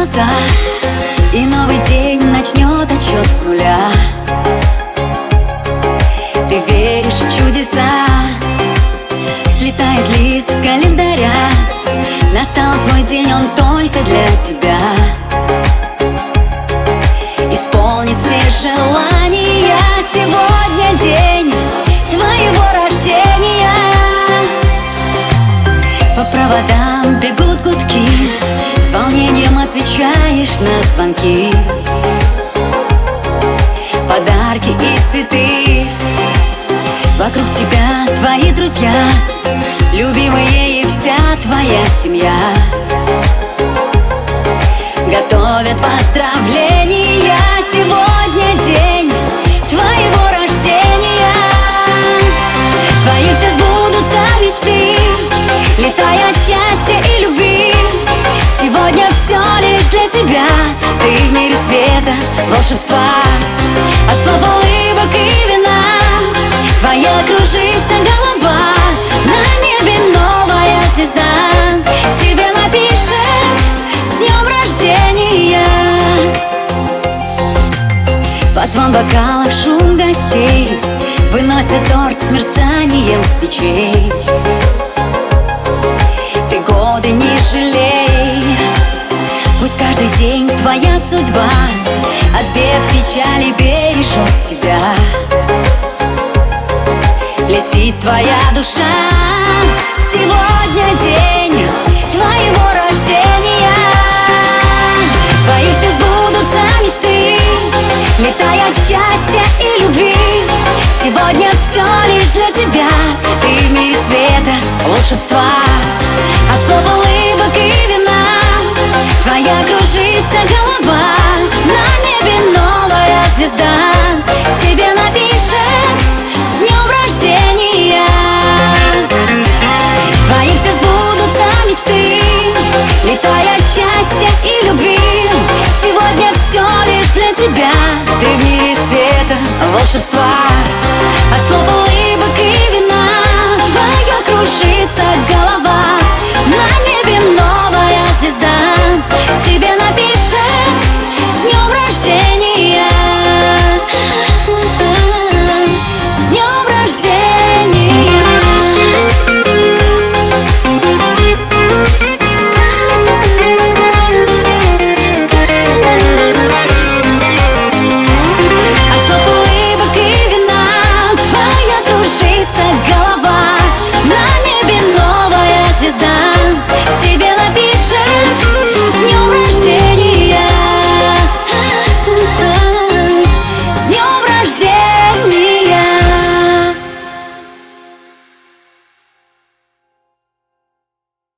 глаза, и новый день начнет отсчет с нуля. Ты веришь в чудеса, слетает лист с календаря. Настал твой день, он только для тебя. Исполнить все желания. Сегодня день твоего рождения. По проводам бегут гудки, с волнением отвечаешь на звонки. Подарки и цветы, вокруг тебя твои друзья, любимые и вся твоя семья. Готовят поздравления. Сегодня день твоего рождения. Твои все сбудутся мечты, летая от счастья и любви. Сегодня все лишь для тебя. Ты в мире света, волшебства, от слов, улыбок и вина. Твоя кружится голова, на небе новая звезда. Тебе напишет с днем рождения. Под звон бокалов, шум гостей выносят торт с мерцанием свечей. Ты годы не жалей, пусть каждый день твоя судьба от бед, печали бережет тебя. Летит твоя душа. Сегодня день твоего рождения. Твои все сбудутся мечты, летая от счастья и любви. Сегодня все лишь для тебя. Ты в мире света, волшебства, от слов, улыбок и вина. Твоя кружится голова, на небе новая звезда. Тебе напишет с днем рождения. Твои все сбудутся мечты, летая от счастья и любви. Сегодня все лишь для тебя. Ты в мире света, волшебства, от слов,